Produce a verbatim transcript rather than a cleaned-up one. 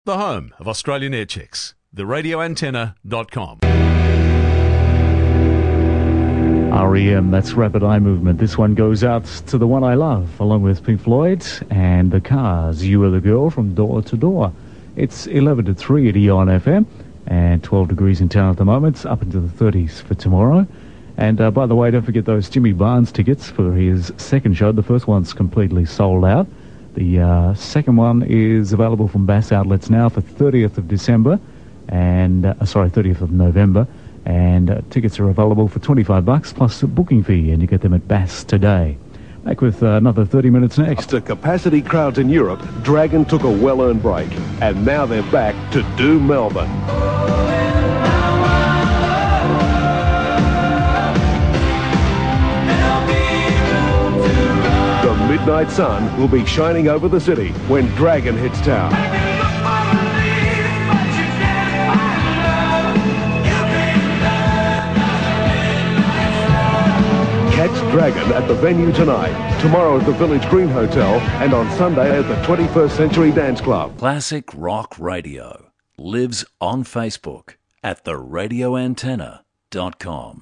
The home of Australian air checks, the radio antenna dot com. R E M, that's Rapid Eye Movement. This one goes out to the one I love, along with Pink Floyd and the Cars. You Are the Girl from Door to Door. It's eleven to three at Eon F M and twelve degrees in town at the moment. It's up into the thirties for tomorrow. And uh, by the way, don't forget those Jimmy Barnes tickets for his second show. The first one's completely sold out. The uh, second one is available from Bass Outlets now for thirtieth of December, and uh, sorry, thirtieth of November, and uh, tickets are available for twenty-five bucks plus a booking fee, and you get them at Bass today. Back with uh, another thirty minutes next. After capacity crowds in Europe, Dragon took a well-earned break, and now they're back to do Melbourne. The midnight sun will be shining over the city when Dragon hits town. Catch Dragon at the venue tonight, tomorrow at the Village Green Hotel, and on Sunday at the twenty-first Century Dance Club. Classic Rock Radio lives on Facebook at the radio antenna dot com.